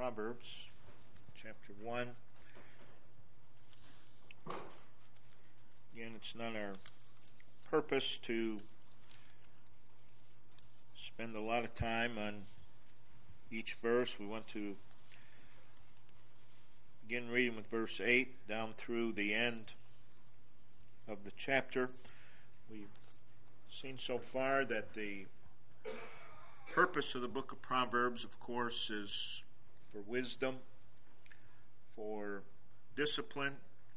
Proverbs, chapter 1. Again, it's not our purpose to spend a lot of time on each verse. We want to begin reading with verse 8 down through the end of the chapter. We've seen so far that the purpose of the book of Proverbs, of course, is for wisdom, for discipline,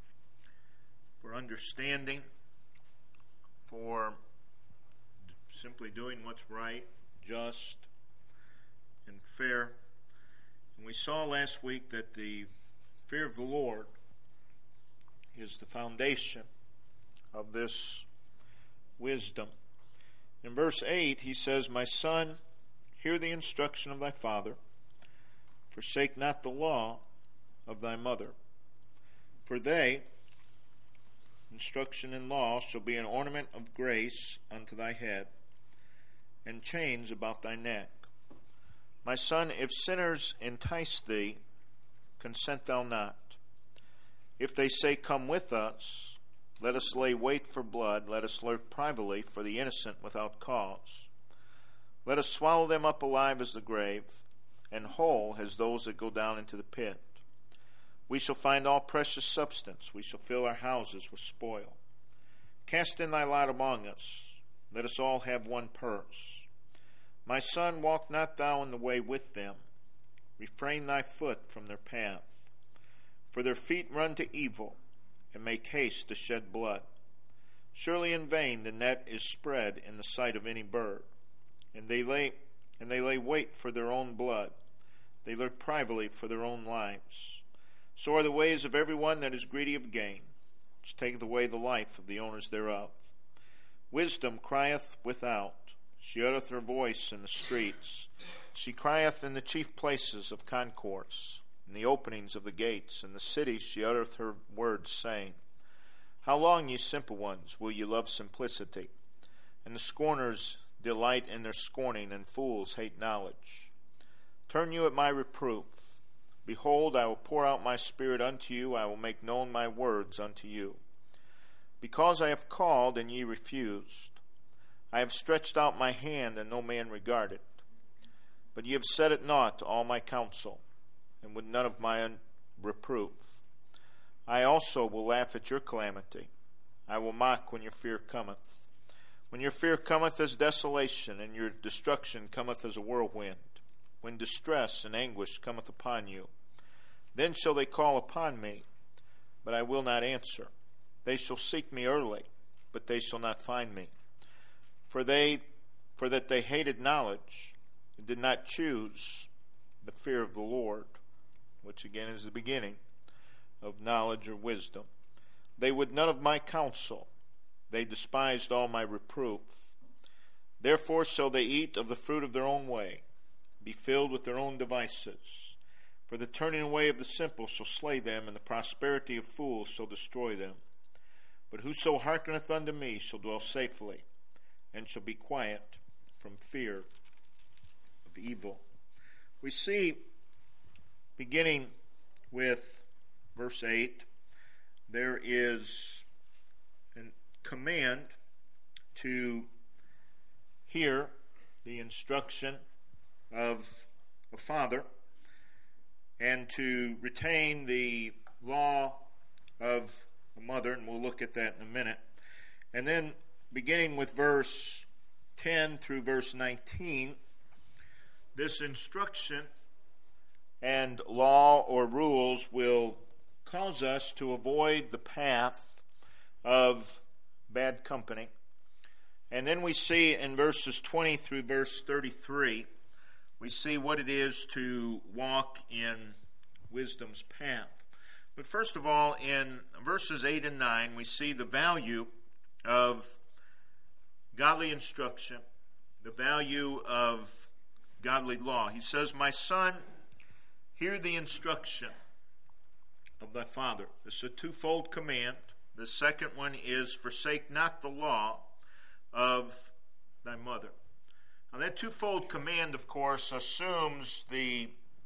for understanding, for simply doing what's right, just, and fair. And we saw last week that the fear of the Lord is the foundation of this wisdom. In verse 8, he says, "My son, hear the instruction of thy father. Forsake not the law of thy mother. For they, instruction and law, shall be an ornament of grace unto thy head, and chains about thy neck. My son, if sinners entice thee, consent thou not. If they say, Come with us, let us lay wait for blood, let us lurk privately for the innocent without cause. Let us swallow them up alive as the grave, and whole as those that go down into the pit. We shall find all precious substance, we shall fill our houses with spoil. Cast in thy lot among us, let us all have one purse. My son, walk not thou in the way with them, refrain thy foot from their path. For their feet run to evil, and make haste to shed blood. Surely in vain the net is spread in the sight of any bird, and they lay wait for their own blood. They lurk privately for their own lives. So are the ways of every one that is greedy of gain, which taketh away the life of the owners thereof. Wisdom crieth without, she uttereth her voice in the streets. She crieth in the chief places of concourse, in the openings of the gates. In the cities she uttereth her words, saying, How long, ye simple ones, will ye love simplicity? And the scorners delight in their scorning, and fools hate knowledge. Turn you at my reproof. Behold, I will pour out my spirit unto you, I will make known my words unto you. Because I have called, and ye refused. I have stretched out my hand, and no man regarded. But ye have set at naught all my counsel, and with none of my reproof. I also will laugh at your calamity. I will mock when your fear cometh. When your fear cometh as desolation, and your destruction cometh as a whirlwind, when distress and anguish cometh upon you, then shall they call upon me, but I will not answer. They shall seek me early, but they shall not find me. For that they hated knowledge, and did not choose the fear of the Lord, which again is the beginning of knowledge or wisdom. They would none of my counsel. They despised all my reproof. Therefore shall they eat of the fruit of their own way, be filled with their own devices. For the turning away of the simple shall slay them, and the prosperity of fools shall destroy them. But whoso hearkeneth unto me shall dwell safely, and shall be quiet from fear of evil. We see, beginning with verse 8, there is a command to hear the instruction of a father and to retain the law of a mother, and we'll look at that in a minute. And then beginning with verse 10 through verse 19, this instruction and law or rules will cause us to avoid the path of bad company. And then we see in verses 20 through verse 33, we see what it is to walk in wisdom's path. But first of all, in verses 8 and 9, we see the value of godly instruction, the value of godly law. He says, My son, hear the instruction of thy father. This is a twofold command. The second one is, forsake not the law of thy mother. Now that twofold command, of course, assumes the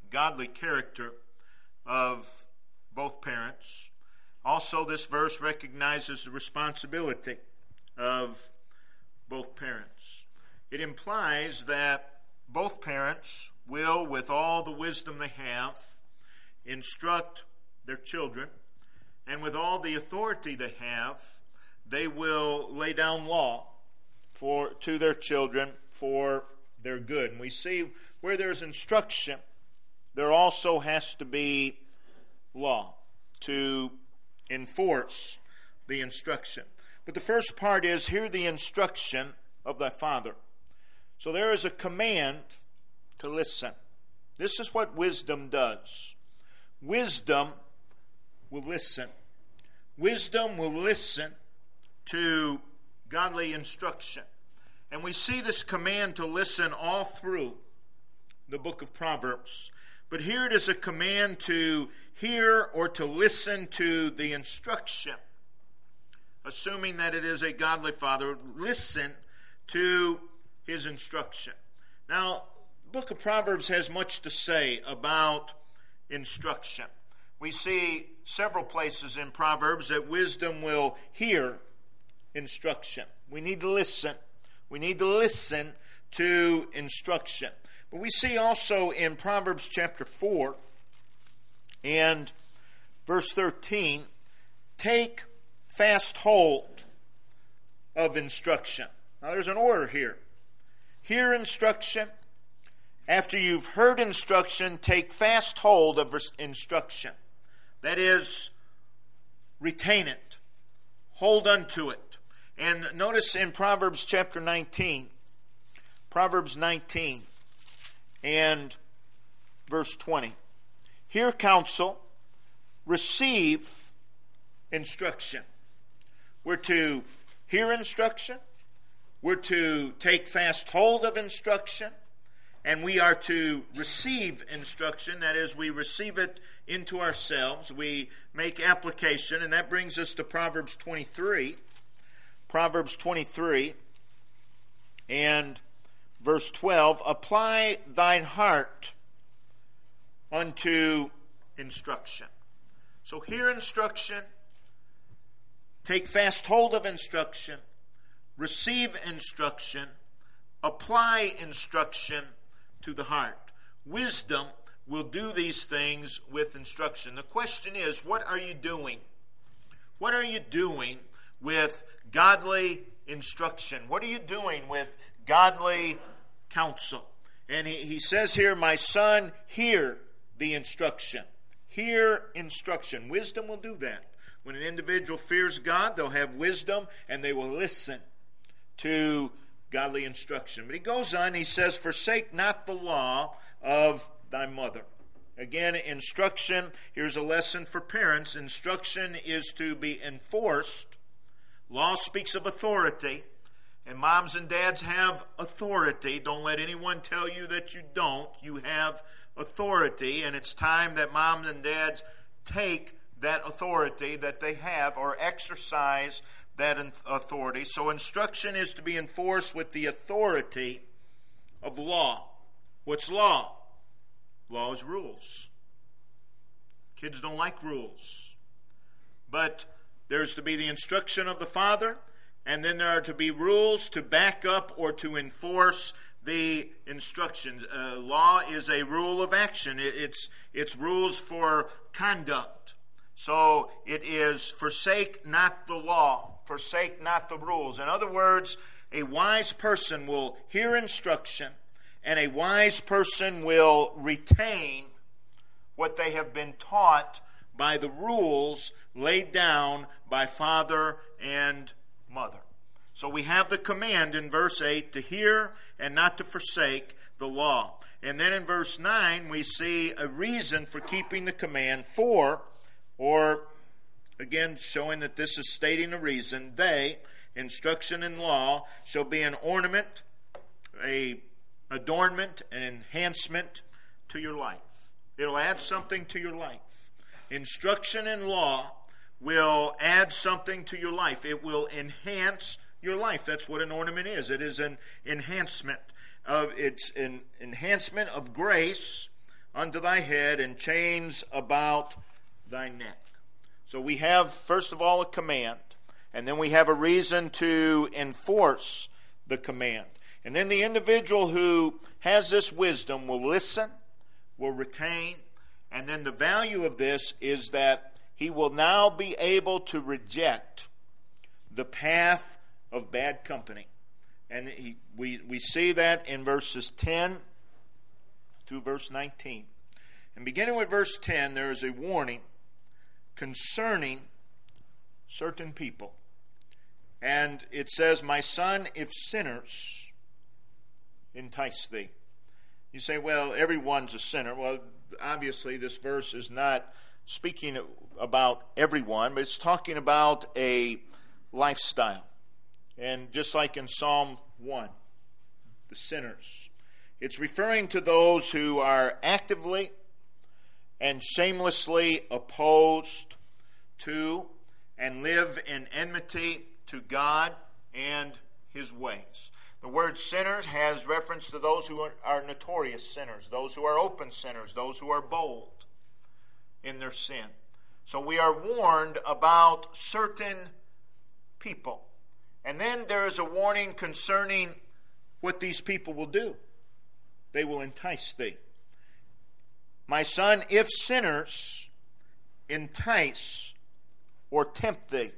godly character of both parents. Also, this verse recognizes the responsibility of both parents. It implies that both parents will, with all the wisdom they have, instruct their children, and with all the authority they have, they will lay down law to their children for their good. And we see where there's instruction, there also has to be law to enforce the instruction. But the first part is, hear the instruction of thy father. So there is a command to listen. This is what wisdom does. Wisdom will listen. Wisdom will listen to godly instruction. And we see this command to listen all through the book of Proverbs. But here it is a command to hear or to listen to the instruction. Assuming that it is a godly father, listen to his instruction. Now, the book of Proverbs has much to say about instruction. We see several places in Proverbs that wisdom will hear instruction. We need to listen. We need to listen to instruction. But we see also in Proverbs chapter 4 and verse 13, take fast hold of instruction. Now there's an order here. Hear instruction. After you've heard instruction, take fast hold of instruction. That is, retain it. Hold unto it. And notice in Proverbs chapter 19, Proverbs 19 and verse 20. Hear counsel, receive instruction. We're to hear instruction. We're to take fast hold of instruction. And we are to receive instruction. That is, we receive it into ourselves. We make application. And that brings us to Proverbs 23. Proverbs 23 and verse 12. Apply thine heart unto instruction. So hear instruction. Take fast hold of instruction. Receive instruction. Apply instruction to the heart. Wisdom will do these things with instruction. The question is, what are you doing? What are you doing with godly instruction? What are you doing with godly counsel? And he says here, my son, hear the instruction. Hear instruction. Wisdom will do that. When an individual fears God, they'll have wisdom and they will listen to godly instruction. But he goes on, he says, forsake not the law of thy mother. Again, instruction, here's a lesson for parents. Instruction is to be enforced. Law speaks of authority, and moms and dads have authority. Don't let anyone tell you that you don't. You have authority, and it's time that moms and dads take that authority that they have or exercise that authority. So instruction is to be enforced with the authority of law. What's law? Law is rules. Kids don't like rules. But there's to be the instruction of the father, and then there are to be rules to back up or to enforce the instructions. Law is a rule of action. It's rules for conduct. So it is forsake not the law. Forsake not the rules. In other words, a wise person will hear instruction, and a wise person will retain what they have been taught by the rules laid down by father and mother. So we have the command in verse 8 to hear and not to forsake the law. And then in verse 9 we see a reason for keeping the command. For, or again, showing that this is stating a reason, they, instruction and law, shall be an ornament, a adornment, an enhancement to your life. It'll add something to your life. Instruction and law will add something to your life. It will enhance your life. That's what an ornament is. It is an enhancement. It's an enhancement of grace unto thy head, and chains about thy neck. So we have, first of all, a command, and then we have a reason to enforce the command. And then the individual who has this wisdom will listen, will retain, and then the value of this is that he will now be able to reject the path of bad company. And we see that in verses 10 through verse 19. And beginning with verse 10, there is a warning concerning certain people. And it says, my son, if sinners entice thee. You say, well, everyone's a sinner. Well, obviously this verse is not speaking about everyone, but it's talking about a lifestyle. And just like in Psalm 1, the sinners, it's referring to those who are actively and shamelessly opposed to and live in enmity to God and His ways. The word sinners has reference to those who are notorious sinners, those who are open sinners, those who are bold in their sin. So we are warned about certain people. And then there is a warning concerning what these people will do. They will entice thee. My son, if sinners entice or tempt thee,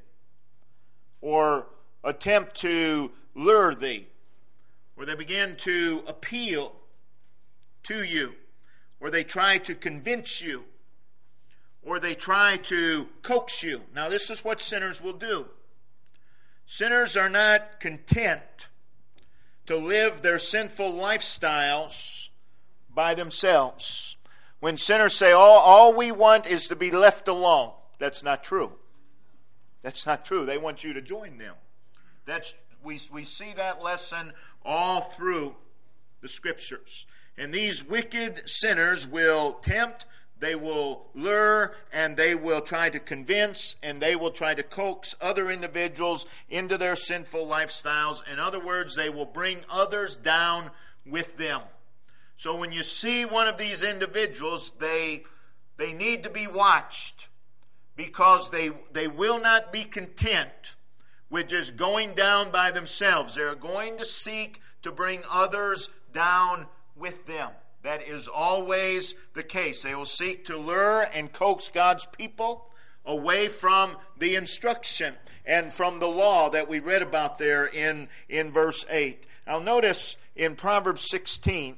or attempt to lure thee, or they begin to appeal to you, or they try to convince you, or they try to coax you. Now this is what sinners will do. Sinners are not content to live their sinful lifestyles by themselves. When sinners say, all we want is to be left alone, that's not true. That's not true. They want you to join them. We see that lesson all through the Scriptures. And these wicked sinners will tempt, they will lure, and they will try to convince, and they will try to coax other individuals into their sinful lifestyles. In other words, they will bring others down with them. So when you see one of these individuals, they need to be watched, because they will not be content with just going down by themselves. They're going to seek to bring others down with them. That is always the case. They will seek to lure and coax God's people away from the instruction and from the law that we read about there in verse 8. Now notice in Proverbs 16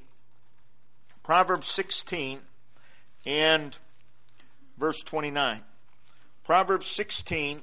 and verse 29. Proverbs 16,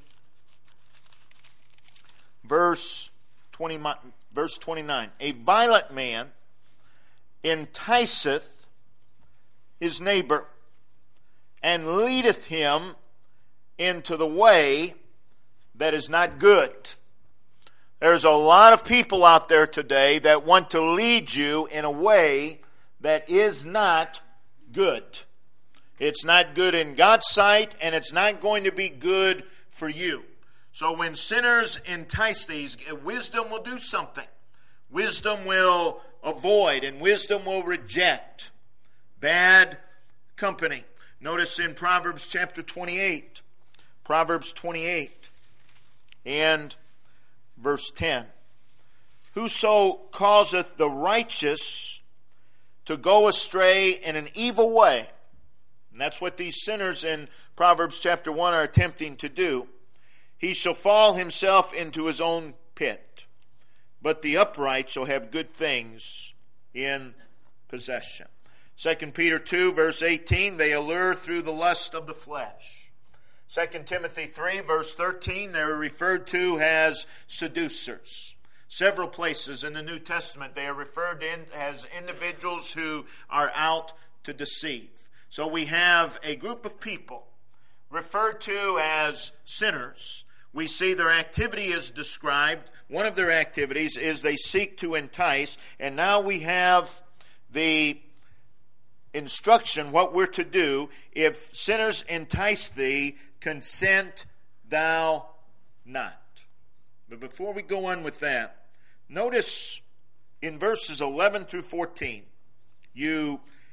verse 29. A violent man enticeth his neighbor, and leadeth him into the way that is not good. There's a lot of people out there today that want to lead you in a way that is not good. It's not good in God's sight, and it's not going to be good for you. So when sinners entice these, wisdom will do something. Wisdom will avoid, and wisdom will reject bad company. Notice in Proverbs chapter 28, Proverbs 28 and verse 10. Whoso causeth the righteous to go astray in an evil way, and that's what these sinners in Proverbs chapter 1 are attempting to do, he shall fall himself into his own pit. But the upright shall have good things in possession. 2 Peter 2 verse 18, they allure through the lust of the flesh. 2 Timothy 3 verse 13, they're referred to as seducers. Several places in the New Testament they are referred to as individuals who are out to deceive. So we have a group of people referred to as sinners. We see their activity is described. One of their activities is they seek to entice. And now we have the instruction, what we're to do. If sinners entice thee, consent thou not. But before we go on with that, notice in verses 11 through 14, you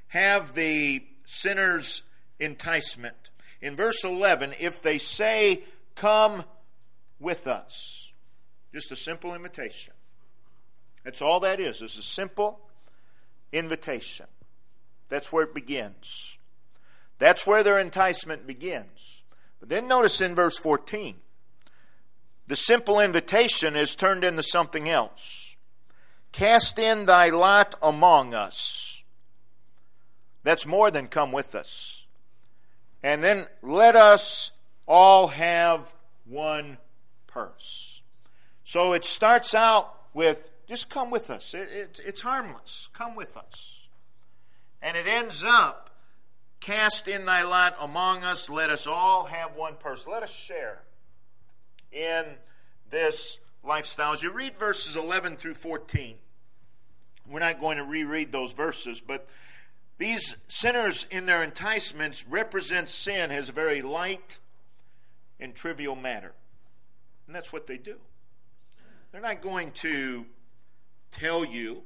have the sinner's enticement. In verse 11, if they say, come with us. Just a simple invitation. That's all that is. It's a simple invitation. That's where it begins. That's where their enticement begins. But then notice in verse 14, the simple invitation is turned into something else. Cast in thy lot among us. That's more than come with us. And then let us all have one purse. So it starts out with, just come with us. It's harmless. Come with us. And it ends up, cast in thy lot among us, let us all have one purse. Let us share in this lifestyle. As you read verses 11 through 14, we're not going to reread those verses, but these sinners in their enticements represent sin as a very light and trivial matter. And that's what they do. They're not going to tell you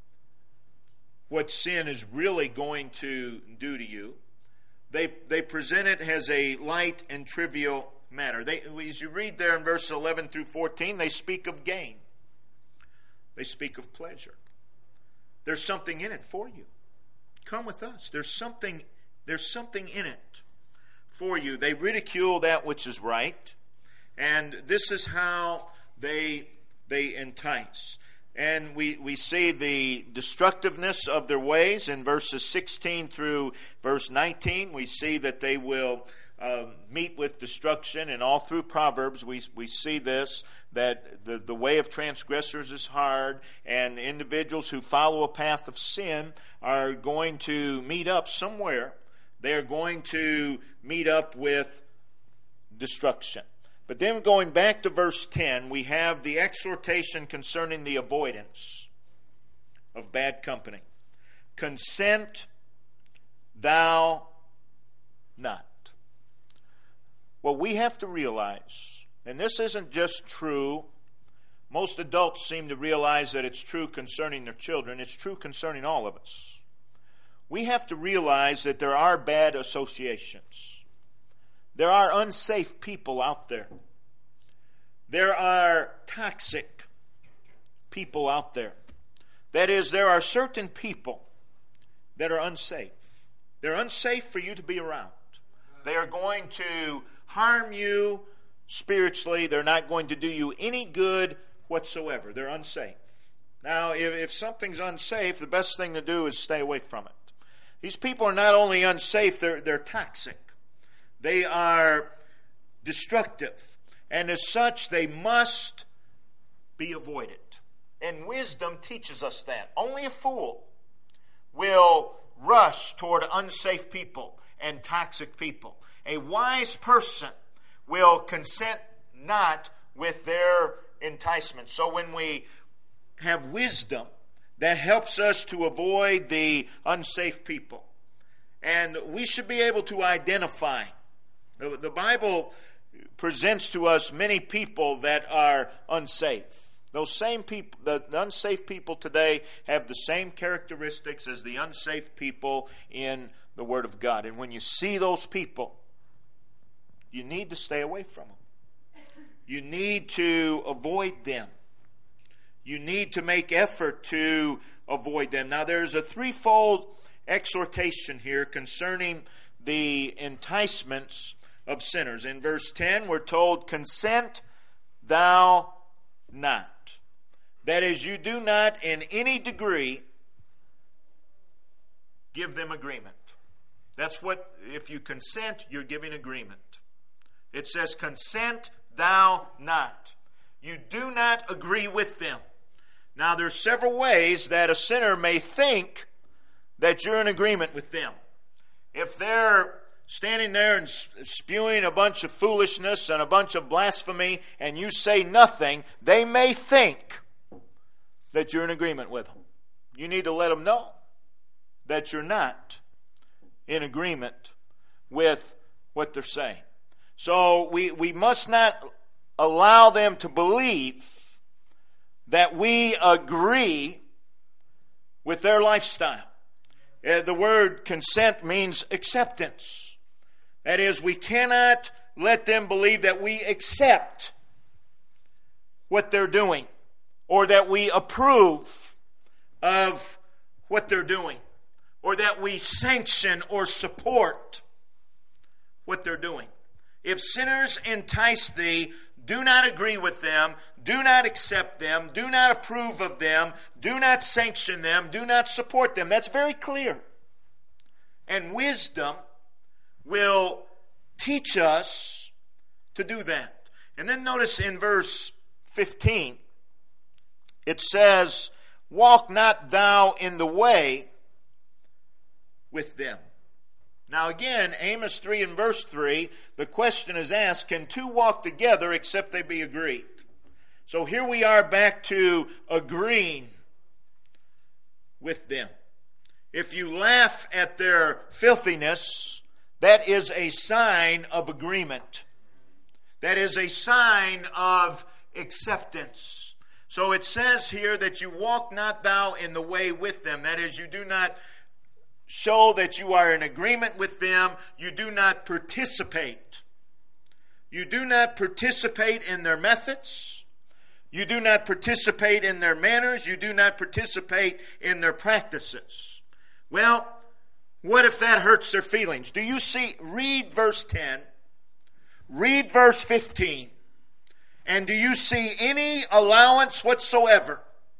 what sin is really going to do to you. They present it as a light and trivial matter. As you read there in verse 11 through 14, they speak of gain. They speak of pleasure. There's something in it for you. Come with us. There's something in it for you. They ridicule that which is right, and this is how they entice. And we see the destructiveness of their ways in verses 16 through verse 19. We see that they will meet with destruction, and all through Proverbs we see this, that the way of transgressors is hard, and individuals who follow a path of sin are going to meet up somewhere. They are going to meet up with destruction. But then going back to verse 10, we have the exhortation concerning the avoidance of bad company. Consent thou not. Well, we have to realize, and this isn't just true, most adults seem to realize that it's true concerning their children. It's true concerning all of us. We have to realize that there are bad associations. There are unsafe people out there. There are toxic people out there. That is, there are certain people that are unsafe. They're unsafe for you to be around. They are going to harm you spiritually. They're not going to do you any good whatsoever. They're unsafe. Now, if something's unsafe, the best thing to do is stay away from it. These people are not only unsafe, they're toxic. They are destructive. And as such, they must be avoided. And wisdom teaches us that. Only a fool will rush toward unsafe people and toxic people. A wise person will consent not with their enticement. So when we have wisdom, that helps us to avoid the unsafe people. And we should be able to identify. The Bible presents to us many people that are unsafe. Those same people, the unsafe people today, have the same characteristics as the unsafe people in the Word of God. And when you see those people, you need to stay away from them. You need to avoid them. You need to make effort to avoid them. Now, there's a threefold exhortation here concerning the enticements of sinners. In verse 10, we're told, consent thou not. That is, you do not in any degree give them agreement. That's what, if you consent, you're giving agreement. It says, consent thou not. You do not agree with them. Now, there's several ways that a sinner may think that you're in agreement with them. If they're standing there and spewing a bunch of foolishness and a bunch of blasphemy, and you say nothing, they may think that you're in agreement with them. You need to let them know that you're not in agreement with what they're saying. So we must not allow them to believe that we agree with their lifestyle. The word consent means acceptance. That is, we cannot let them believe that we accept what they're doing or that we approve of what they're doing or that we sanction or support what they're doing. If sinners entice thee, do not agree with them, do not accept them, do not approve of them, do not sanction them, do not support them. That's very clear. And wisdom will teach us to do that. And then notice in verse 15, it says, walk not thou in the way with them. Now again, Amos 3 and verse 3, the question is asked, can two walk together except they be agreed? So here we are back to agreeing with them. If you laugh at their filthiness, that is a sign of agreement. That is a sign of acceptance. So it says here that you walk not thou in the way with them. That is, you do not show that you are in agreement with them. You do not participate. You do not participate in their methods. You do not participate in their manners. You do not participate in their practices. Well, what if that hurts their feelings? Do you see? Read verse 10. Read verse 15. And do you see any allowance whatsoever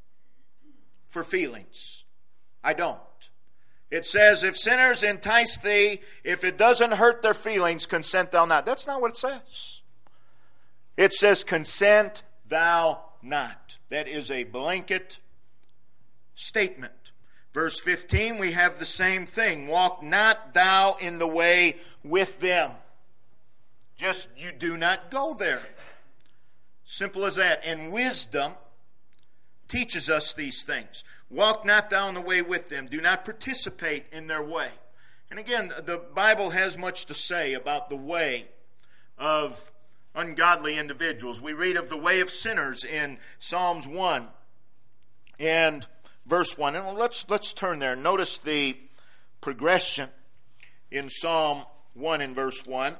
for feelings? I don't. It says, if sinners entice thee, if it doesn't hurt their feelings, consent thou not. That's not what it says. It says, consent thou not. That is a blanket statement. Verse 15, we have the same thing. Walk not thou in the way with them. Just, you do not go there. Simple as that. And wisdom teaches us these things. Walk not thou in the way with them. Do not participate in their way. And again, the Bible has much to say about the way of ungodly individuals. We read of the way of sinners in Psalms 1 and verse 1. And let's turn there. Notice the progression in Psalm 1 and verse 1.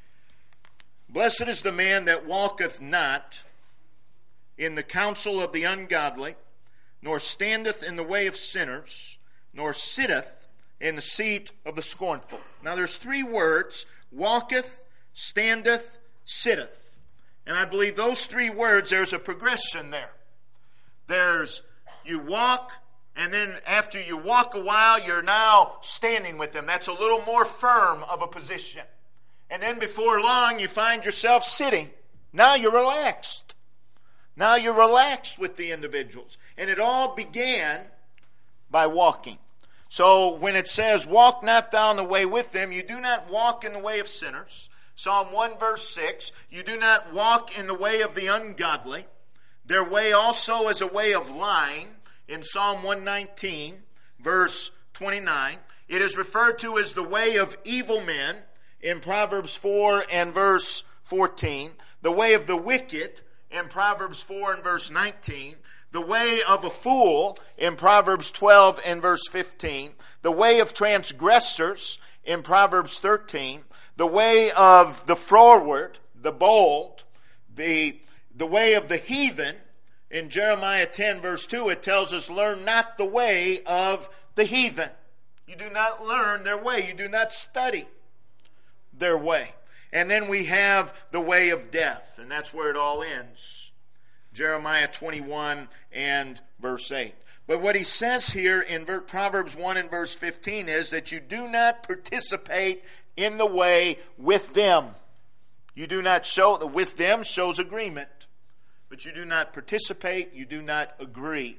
Blessed is the man that walketh not in the counsel of the ungodly, nor standeth in the way of sinners, nor sitteth in the seat of the scornful. Now there's three words, walketh, standeth, sitteth. And I believe those three words, there's a progression there. There's you walk, and then after you walk a while, you're now standing with them. That's a little more firm of a position. And then before long, you find yourself sitting. Now you're relaxed. Now you're relaxed with the individuals. And it all began by walking. So when it says, walk not thou in the way with them, you do not walk in the way of sinners. Psalm 1 verse 6, you do not walk in the way of the ungodly. Their way also is a way of lying. In Psalm 119 verse 29, it is referred to as the way of evil men in Proverbs 4 and verse 14. The way of the wicked in Proverbs 4 and verse 19. The way of a fool in Proverbs 12 and verse 15. The way of transgressors in Proverbs 13. The way of the froward, the bold. The way of the heathen in Jeremiah 10 verse 2, it tells us, learn not the way of the heathen. You do not learn their way. You do not study their way. And then we have the way of death, and that's where it all ends. Jeremiah 21 and verse 8. But what he says here in Proverbs 1 and verse 15 is that you do not participate in the way with them. You do not show, with them shows agreement. But you do not participate, you do not agree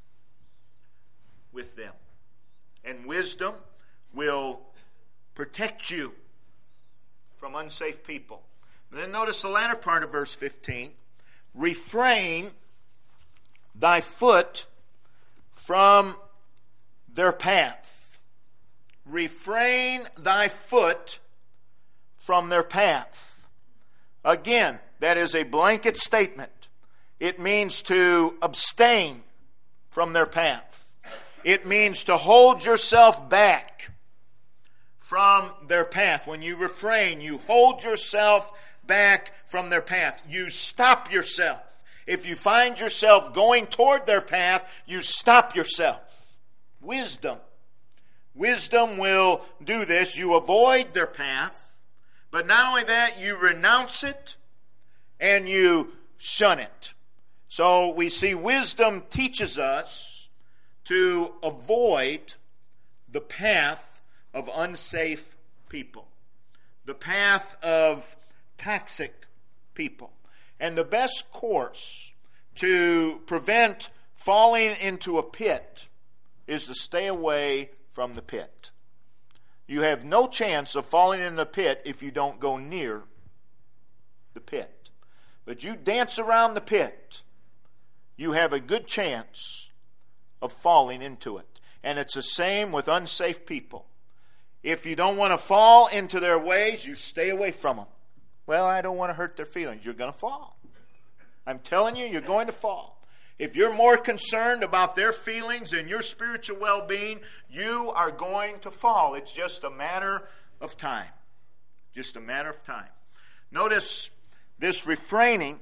with them. And wisdom will protect you from unsafe people. And then notice the latter part of verse 15. Refrain thy foot from their path. Refrain thy foot from their path. Again, that is a blanket statement. It means to abstain from their path. It means to hold yourself back from their path. When you refrain, you hold yourself back from their path. You stop yourself. If you find yourself going toward their path, you stop yourself. Wisdom. Wisdom will do this. You avoid their path, but not only that, you renounce it and you shun it. So we see wisdom teaches us to avoid the path of unsafe people, the path of toxic people. And the best course to prevent falling into a pit is to stay away from the pit. You have no chance of falling in the pit if you don't go near the pit. But you dance around the pit, you have a good chance of falling into it. And it's the same with unsafe people. If you don't want to fall into their ways, you stay away from them. Well, I don't want to hurt their feelings. You're going to fall. I'm telling you, you're going to fall. If you're more concerned about their feelings and your spiritual well-being, you are going to fall. It's just a matter of time. Just a matter of time. Notice this refraining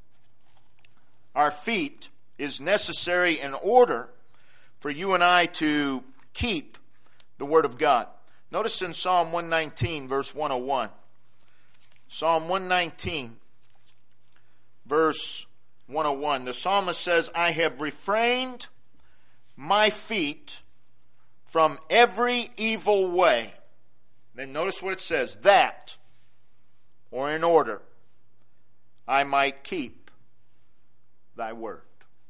our feet is necessary in order for you and I to keep the Word of God. Notice in Psalm 119, verse 101. Psalm 119, verse 101. The psalmist says, I have refrained my feet from every evil way. Then notice what it says. That, or in order, I might keep thy word.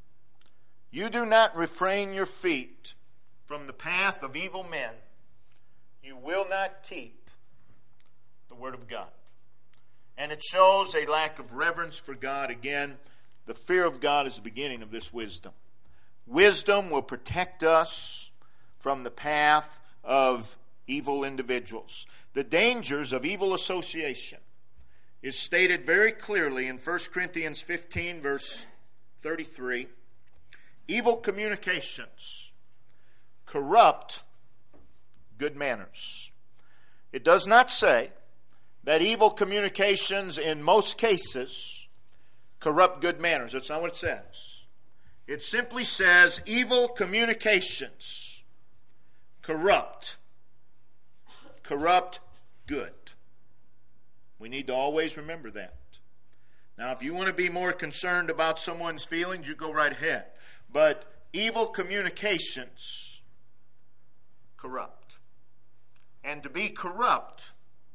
You do not refrain your feet from the path of evil men, you will not keep the word of God. And it shows a lack of reverence for God. Again, the fear of God is the beginning of this wisdom. Wisdom will protect us from the path of evil individuals. The dangers of evil association is stated very clearly in 1 Corinthians 15, verse 33. Evil communications corrupt good manners. It does not say that evil communications in most cases corrupt good manners. That's not what it says. It simply says evil communications corrupt good. We need to always remember that. Now, if you want to be more concerned about someone's feelings, you go right ahead. But evil communications corrupt. And to be corrupt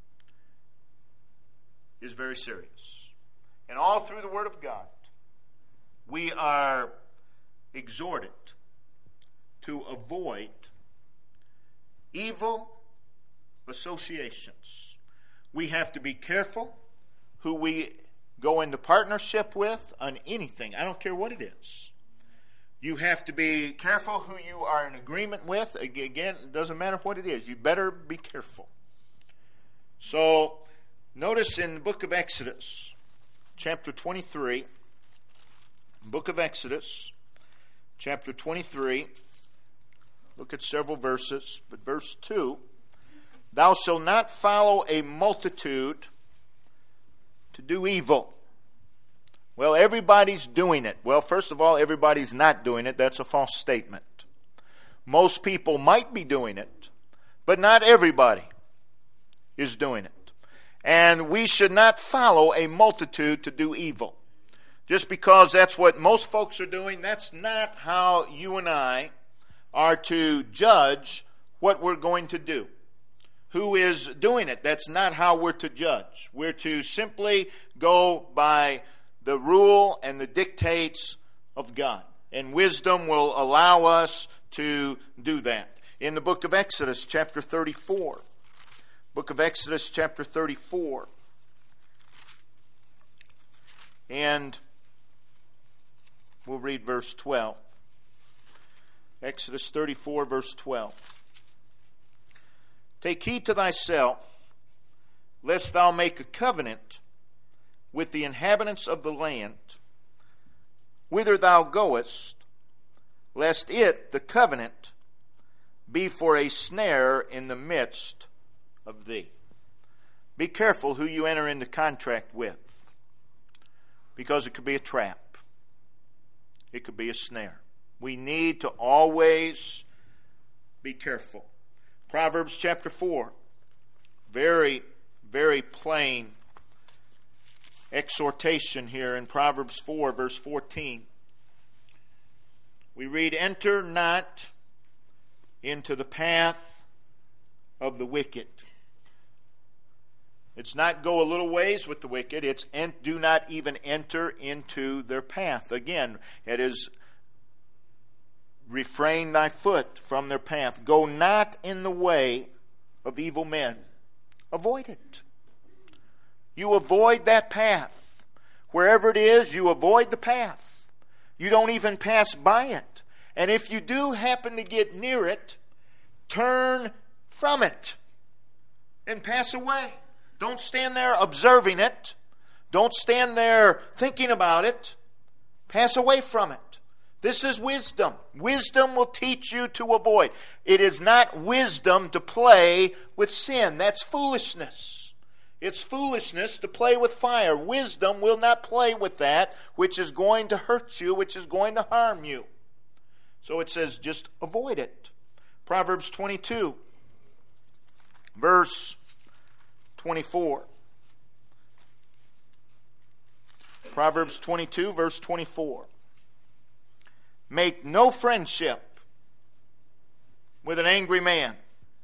is very serious. And all through the Word of God, we are exhorted to avoid evil associations. We have to be careful who we go into partnership with on anything. I don't care what it is. You have to be careful who you are in agreement with. Again, it doesn't matter what it is. You better be careful. So, notice in the book of Exodus, chapter 23, book of Exodus, chapter 23, look at several verses, but verse 2, thou shalt not follow a multitude to do evil. Well, everybody's doing it. Well, first of all, everybody's not doing it. That's a false statement. Most people might be doing it, but not everybody is doing it. And we should not follow a multitude to do evil. Just because that's what most folks are doing, that's not how you and I are to judge what we're going to do. Who is doing it? That's not how we're to judge. We're to simply go by the rule and the dictates of God. And wisdom will allow us to do that. In the book of Exodus, chapter 34. Book of Exodus, chapter 34. And we'll read verse 12. Exodus 34, verse 12. Take heed to thyself, lest thou make a covenant with the inhabitants of the land, whither thou goest, lest it, the covenant, be for a snare in the midst of thee. Be careful who you enter into contract with, because it could be a trap. It could be a snare. We need to always be careful. Proverbs chapter 4, very, very plain exhortation here in Proverbs 4, verse 14. We read, enter not into the path of the wicked. It's not go a little ways with the wicked. It's do not even enter into their path. Again, it is refrain thy foot from their path. Go not in the way of evil men. Avoid it. You avoid that path. Wherever it is, you avoid the path. You don't even pass by it. And if you do happen to get near it, turn from it and pass away. Don't stand there observing it. Don't stand there thinking about it. Pass away from it. This is wisdom. Wisdom will teach you to avoid. It is not wisdom to play with sin. That's foolishness. It's foolishness to play with fire. Wisdom will not play with that which is going to hurt you, which is going to harm you. So it says just avoid it. Proverbs 22, verse 24. Proverbs 22, verse 24. Make no friendship with an angry man,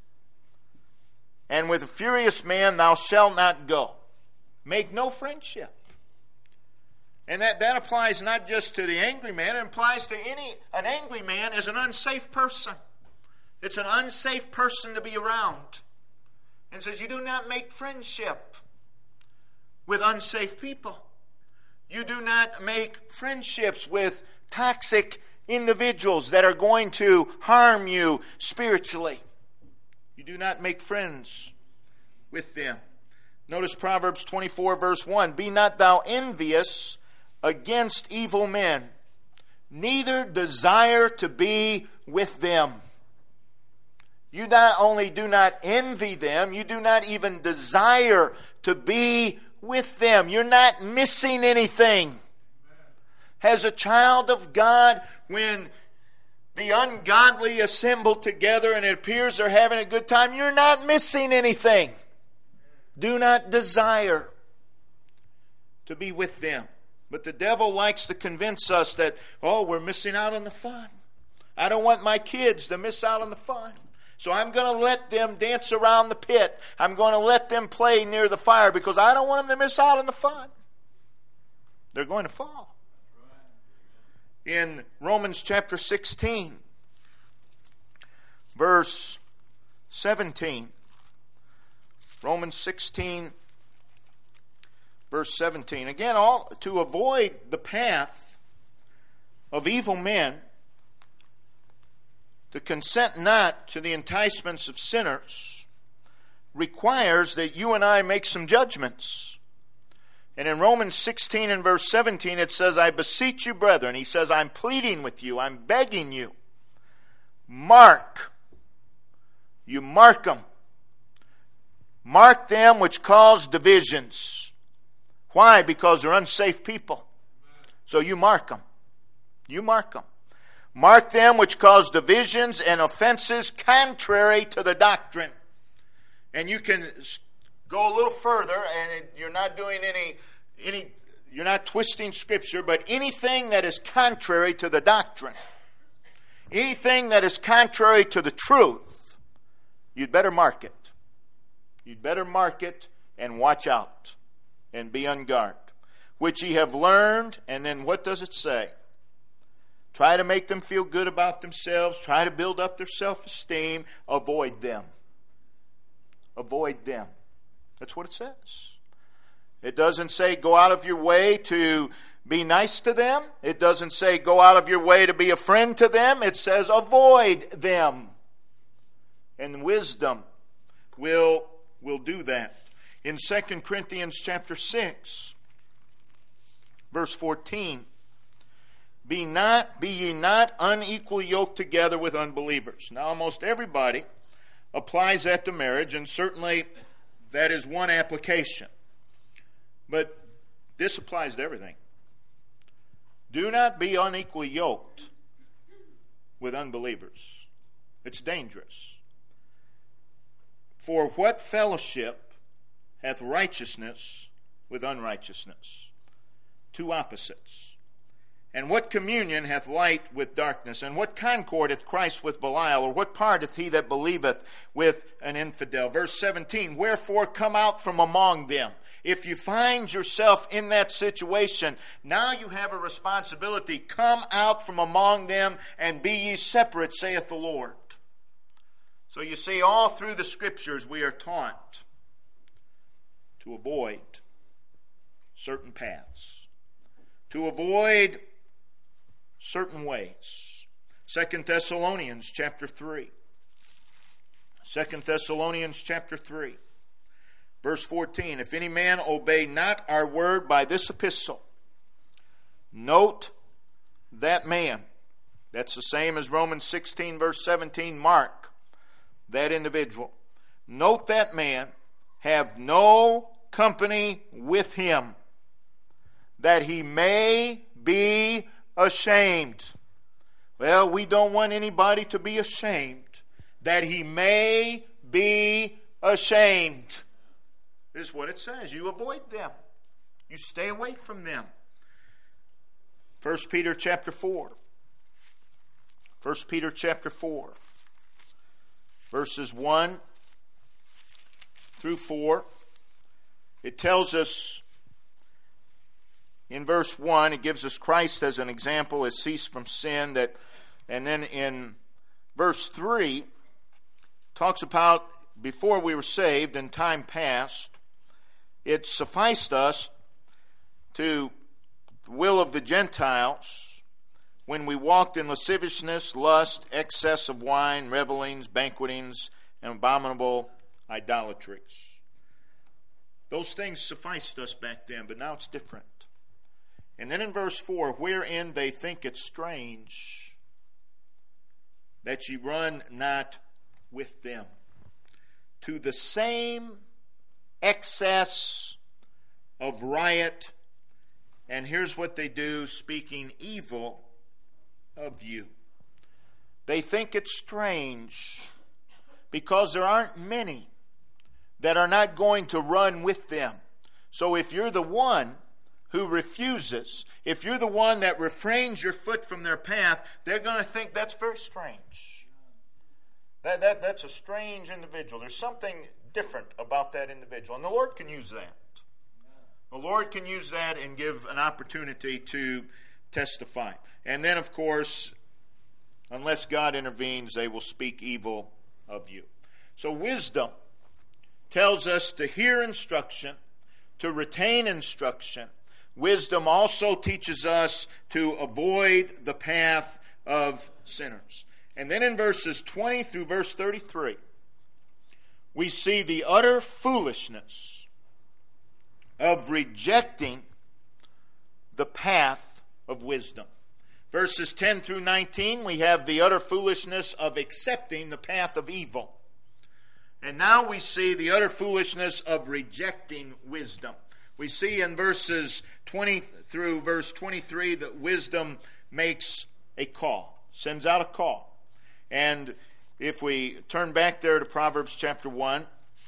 and with a furious man thou shalt not go. Make no friendship. And that applies not just to the angry man, it applies to an angry man is an unsafe person. It's an unsafe person to be around. And says you do not make friendship with unsafe people. You do not make friendships with toxic individuals that are going to harm you spiritually. You do not make friends with them. Notice Proverbs 24 verse 1. Be not thou envious against evil men, neither desire to be with them. You not only do not envy them, you do not even desire to be with them. You're not missing anything. As a child of God, when the ungodly assemble together and it appears they're having a good time, you're not missing anything. Do not desire to be with them. But the devil likes to convince us that, we're missing out on the fun. I don't want my kids to miss out on the fun. So I'm going to let them dance around the pit. I'm going to let them play near the fire because I don't want them to miss out on the fun. They're going to fall. In Romans chapter 16, verse 17. Romans 16, verse 17. Again, to avoid the path of evil men, to consent not to the enticements of sinners, requires that you and I make some judgments. And in Romans 16 and verse 17 it says, I beseech you, brethren. He says, I'm pleading with you. I'm begging you. Mark. You mark them. Mark them which cause divisions. Why? Because they're unsafe people. So you mark them. You mark them. Mark them which cause divisions and offenses contrary to the doctrine. And you can go a little further, and you're not doing you're not twisting Scripture, but anything that is contrary to the doctrine, anything that is contrary to the truth, you'd better mark it. You'd better mark it and watch out and be on guard. Which ye have learned, and then what does it say? Try to make them feel good about themselves. Try to build up their self-esteem. Avoid them. Avoid them. That's what it says. It doesn't say go out of your way to be nice to them. It doesn't say go out of your way to be a friend to them. It says avoid them. And wisdom will do that. In 2 Corinthians chapter 6, verse 14, Be ye not unequally yoked together with unbelievers. Now, almost everybody applies that to marriage, and certainly that is one application. But this applies to everything. Do not be unequally yoked with unbelievers. It's dangerous. For what fellowship hath righteousness with unrighteousness? Two opposites. And what communion hath light with darkness? And what concord hath Christ with Belial? Or what part hath he that believeth with an infidel? Verse 17, wherefore come out from among them. If you find yourself in that situation, now you have a responsibility. Come out from among them and be ye separate, saith the Lord. So you see, all through the Scriptures we are taught to avoid certain paths, to avoid certain ways. 2 Thessalonians chapter 3. 2 Thessalonians chapter 3. Verse 14, if any man obey not our word by this epistle, note that man. That's the same as Romans 16 verse 17, mark that individual. Note that man, have no company with him, that he may be ashamed. Well, we don't want anybody to be ashamed. That he may be ashamed. This is what it says. You avoid them. You stay away from them. 1 Peter chapter 4. 1 Peter chapter 4. Verses 1 through 4. It tells us in verse 1, it gives us Christ as an example, as cease from sin. And then in verse 3, talks about before we were saved in time past, it sufficed us to the will of the Gentiles when we walked in lasciviousness, lust, excess of wine, revelings, banquetings, and abominable idolatries. Those things sufficed us back then, but now it's different. And then in verse 4, wherein they think it strange that ye run not with them to the same excess of riot. And here's what they do, speaking evil of you. They think it's strange because there aren't many that are not going to run with them. So if you're the one who refuses, if you're the one that refrains your foot from their path, they're going to think that's very strange. That's a strange individual. There's something different about that individual. And the Lord can use that. The Lord can use that and give an opportunity to testify. And then, of course, unless God intervenes, they will speak evil of you. So wisdom tells us to hear instruction, to retain instruction. Wisdom also teaches us to avoid the path of sinners. And then in verses 20 through verse 33, we see the utter foolishness of rejecting the path of wisdom. Verses 10 through 19, we have the utter foolishness of accepting the path of evil. And now we see the utter foolishness of rejecting wisdom. We see in verses 20 through verse 23 that wisdom makes a call, sends out a call. And if we turn back there to Proverbs chapter 1,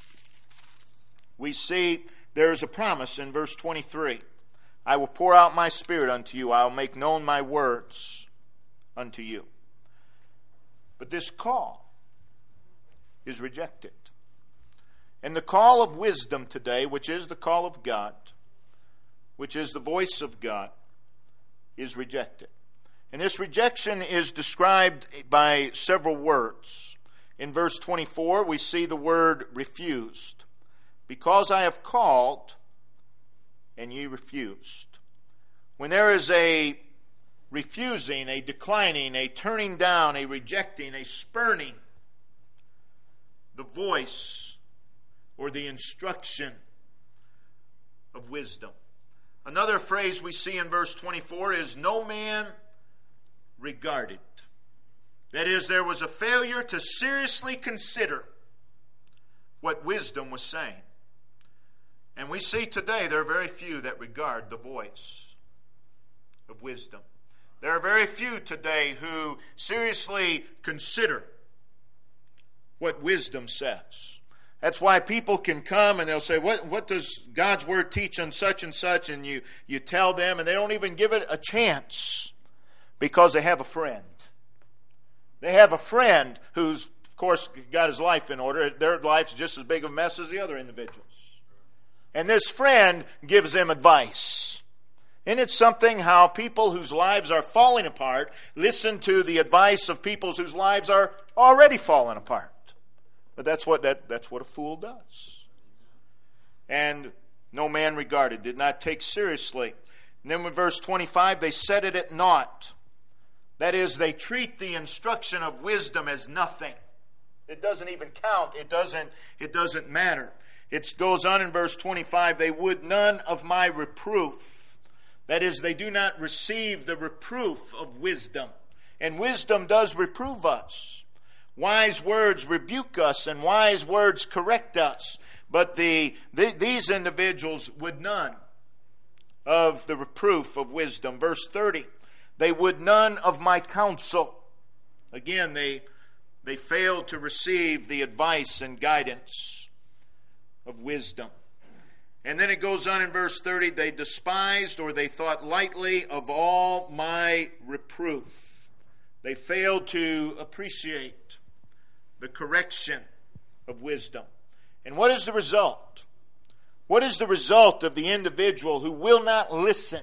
we see there's a promise in verse 23. I will pour out my spirit unto you. I will make known my words unto you. But this call is rejected. And the call of wisdom today, which is the call of God, which is the voice of God, is rejected. And this rejection is described by several words. In verse 24, we see the word refused. Because I have called, and ye refused. When there is a refusing, a declining, a turning down, a rejecting, a spurning, the voice or the instruction of wisdom. Another phrase we see in verse 24 is, no man regarded. That is, there was a failure to seriously consider what wisdom was saying. And we see today there are very few that regard the voice of wisdom. There are very few today who seriously consider what wisdom says. That's why people can come and they'll say, what does God's Word teach on such and such? And you tell them, and they don't even give it a chance because they have a friend. They have a friend who's, of course, got his life in order. Their life's just as big a mess as the other individuals. And this friend gives them advice. Isn't it something how people whose lives are falling apart listen to the advice of people whose lives are already falling apart? But that's what a fool does. And no man regarded, did not take seriously. And then in verse 25, they set it at naught. That is, they treat the instruction of wisdom as nothing. It doesn't even count. It doesn't matter. It goes on in verse 25, they would none of my reproof. That is, they do not receive the reproof of wisdom. And wisdom does reprove us. Wise words rebuke us and wise words correct us. But these individuals would none of the reproof of wisdom. Verse 30, they would none of my counsel. Again, they failed to receive the advice and guidance of wisdom. And then it goes on in verse 30, they despised or they thought lightly of all my reproof. They failed to appreciate the correction of wisdom. And what is the result? What is the result of the individual who will not listen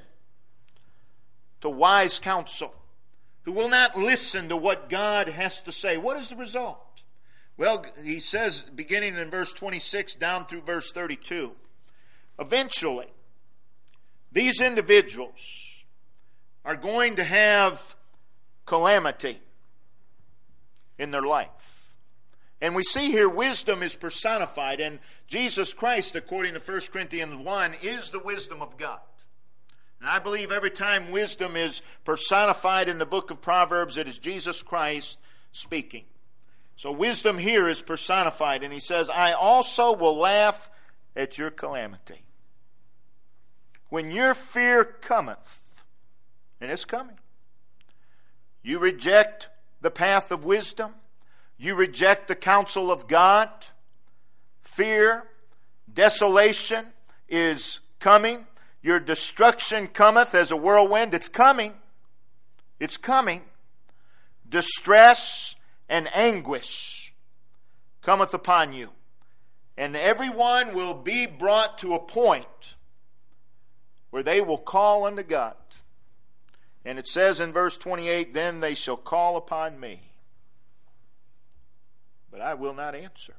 to wise counsel, who will not listen to what God has to say? What is the result? Well, he says, beginning in verse 26 down through verse 32, eventually, these individuals are going to have calamity in their life. And we see here wisdom is personified, and Jesus Christ, according to 1 Corinthians 1, is the wisdom of God. And I believe every time wisdom is personified in the book of Proverbs, it is Jesus Christ speaking. So wisdom here is personified, and he says, I also will laugh at your calamity. When your fear cometh, and it's coming, you reject the path of wisdom, you reject the counsel of God, fear, desolation is coming, your destruction cometh as a whirlwind. It's coming. It's coming. Distress and anguish cometh upon you. And everyone will be brought to a point where they will call unto God. And it says in verse 28, then they shall call upon me, but I will not answer.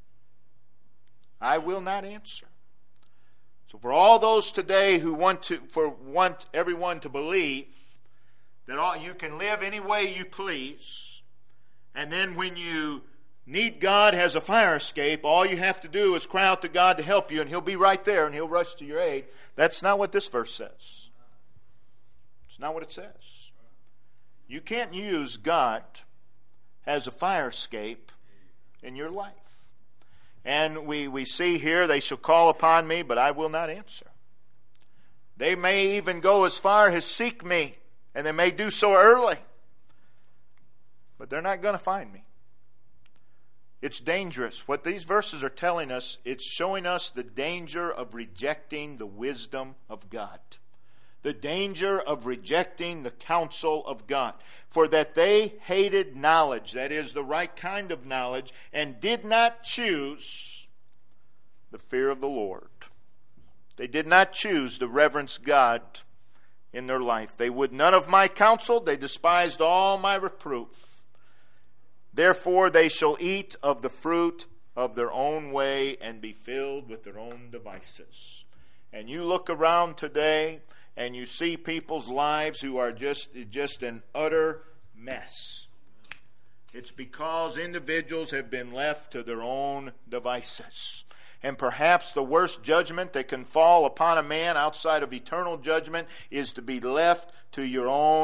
I will not answer. So for all those today who want everyone to believe that you can live any way you please, and then when you need God as a fire escape, all you have to do is cry out to God to help you, and He'll be right there, and He'll rush to your aid. That's not what this verse says. It's not what it says. You can't use God as a fire escape in your life. And we see here, they shall call upon me, but I will not answer. They may even go as far as seek me, and they may do so early, but they're not going to find me. It's dangerous. What these verses are telling us, it's showing us the danger of rejecting the wisdom of God. The danger of rejecting the counsel of God. For that they hated knowledge, that is, the right kind of knowledge, and did not choose the fear of the Lord. They did not choose to reverence God in their life. They would none of my counsel. They despised all my reproof. Therefore they shall eat of the fruit of their own way and be filled with their own devices. And you look around today and you see people's lives who are just an utter mess. It's because individuals have been left to their own devices. And perhaps the worst judgment that can fall upon a man outside of eternal judgment is to be left to your own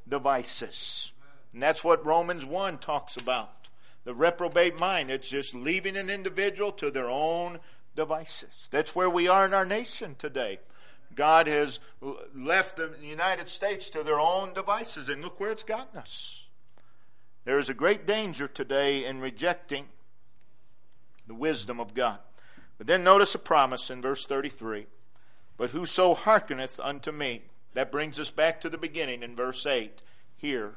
devices. And that's what Romans 1 talks about. The reprobate mind. It's just leaving an individual to their own devices. That's where we are in our nation today. God has left the United States to their own devices, and look where it's gotten us. There is a great danger today in rejecting the wisdom of God. But then notice a promise in verse 33. But whoso hearkeneth unto me. That brings us back to the beginning in verse 8. Hear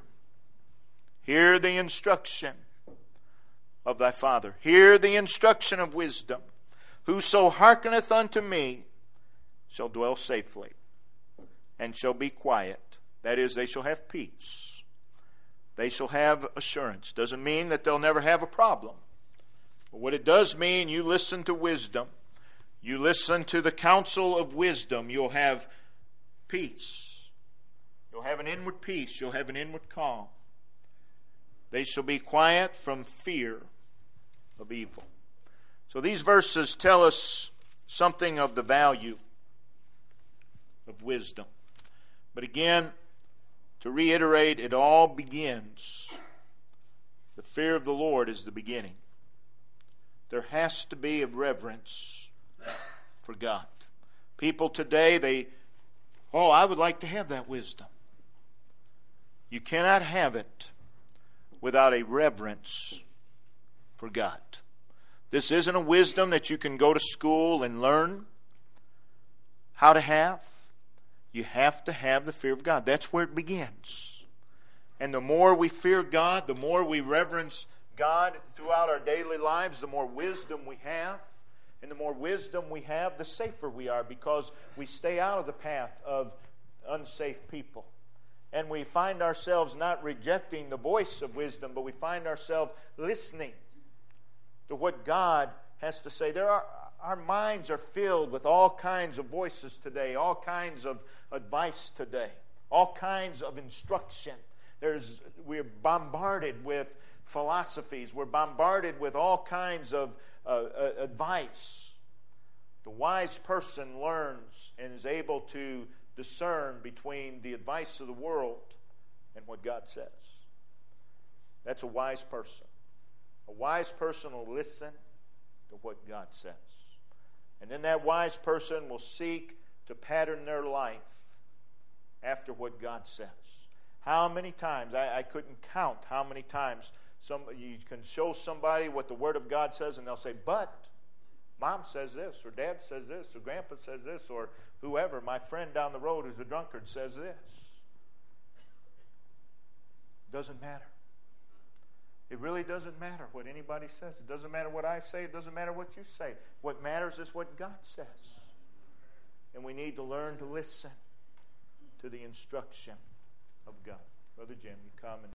the instruction of thy Father. Hear the instruction of wisdom. Whoso hearkeneth unto me shall dwell safely and shall be quiet. That is, they shall have peace. They shall have assurance. Doesn't mean that they'll never have a problem. But what it does mean, you listen to wisdom. You listen to the counsel of wisdom. You'll have peace. You'll have an inward peace. You'll have an inward calm. They shall be quiet from fear of evil. So these verses tell us something of the value of wisdom. But again, to reiterate, it all begins. The fear of the Lord is the beginning. There has to be a reverence for God. People today, I would like to have that wisdom. You cannot have it without a reverence for God. This isn't a wisdom that you can go to school and learn how to have. You have to have the fear of God. That's where it begins. And the more we fear God, the more we reverence God throughout our daily lives, the more wisdom we have. And the more wisdom we have, the safer we are, because we stay out of the path of unsafe people. And we find ourselves not rejecting the voice of wisdom, but we find ourselves listening to what God has to say. Our minds are filled with all kinds of voices today, all kinds of advice today, all kinds of instruction. We're bombarded with philosophies. We're bombarded with all kinds of advice. The wise person learns and is able to discern between the advice of the world and what God says. That's a wise person. A wise person will listen to what God says. And then that wise person will seek to pattern their life after what God says. How many times, I couldn't count how many times you can show somebody what the Word of God says, and they'll say, but Mom says this, or Dad says this, or Grandpa says this, or whoever, my friend down the road who's a drunkard says this. Doesn't matter. It really doesn't matter what anybody says. It doesn't matter what I say. It doesn't matter what you say. What matters is what God says. And we need to learn to listen to the instruction of God. Brother Jim, you come and